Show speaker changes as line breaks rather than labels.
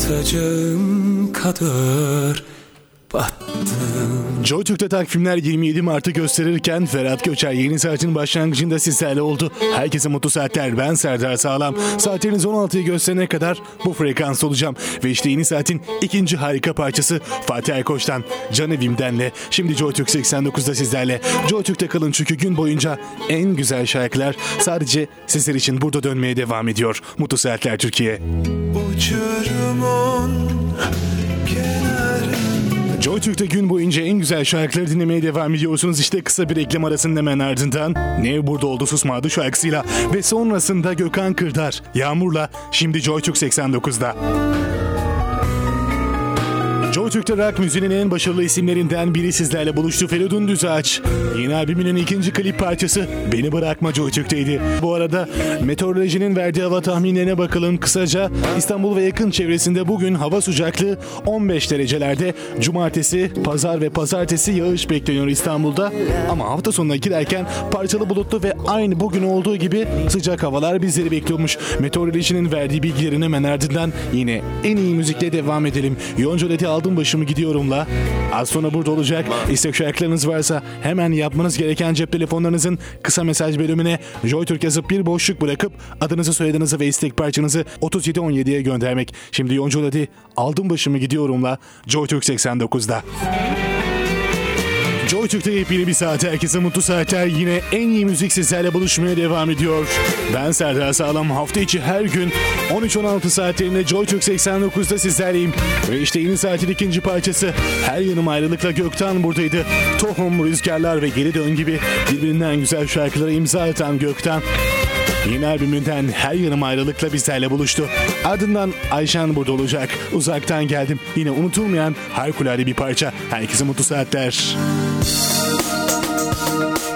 batacağım kadar battım.
JoyTürk'te takvimler 27 Mart'ı gösterirken Ferhat Göçer yeni saatin başlangıcında sizlerle oldu. Herkese mutlu saatler. Ben Serdar Sağlam. Saatleriniz 16'yı gösterene kadar bu frekans olacağım. Ve işte yeni saatin ikinci harika parçası Fatih Aykoç'tan Can Evim'denle. Şimdi JoyTürk 89'da sizlerle. JoyTürk'te kalın çünkü gün boyunca en güzel şarkılar sadece sizler için burada dönmeye devam ediyor. Mutlu saatler Türkiye.
Uçurumun
JoyTürk'te gün boyunca en güzel şarkıları dinlemeye devam ediyorsunuz. İşte kısa bir reklam arasının hemen ardından Ne Burada Oldu Susmadı şarkısıyla ve sonrasında Gökhan Kırdar Yağmur'la şimdi JoyTürk 89'da. JoyTürk'te rock müziğinin en başarılı isimlerinden biri sizlerle buluştu. Feridun Düzağaç. Yeni albümünün ikinci klip parçası Beni Bırakma JoyTürk'teydi. Bu arada meteorolojinin verdiği hava tahminlerine bakalım kısaca. İstanbul ve yakın çevresinde bugün hava sıcaklığı 15 derecelerde. Cumartesi, pazar ve pazartesi yağış bekleniyor İstanbul'da. Ama hafta sonuna girerken parçalı bulutlu ve aynı bugün olduğu gibi sıcak havalar bizleri bekliyormuş. Meteorolojinin verdiği bilgilerin hemen ardından yine en iyi müzikle devam edelim. Yonca Leti aldım başımı gidiyorumla. Az sonra burada olacak. İstek şarkılarınız varsa hemen yapmanız gereken cep telefonlarınızın kısa mesaj bölümüne JoyTürk yazıp bir boşluk bırakıp adınızı, soyadınızı ve istek parçanızı 3717'ye göndermek. Şimdi Yonca Leti aldım başımı gidiyorumla JoyTürk 89'da. JoyTürk'te yepyeni bir saat, herkese mutlu saatler. Yine en iyi müzik sizlerle buluşmaya devam ediyor. Ben Serdar Sağlam, hafta içi her gün 13-16 saatlerinde JoyTürk 89'da sizlerleyim. Ve işte yeni saatin ikinci parçası Her Yanım Ayrılık'la Gökten buradaydı. Tohum, Rüzgarlar ve Geri Dön gibi birbirinden güzel şarkılara imza atan Gökten yeni albümünden Her Yanım Ayrılık'la bizlerle buluştu. Ardından Ayşen burada olacak. Uzaktan geldim. Yine unutulmayan harikulade bir parça. Herkese mutlu saatler.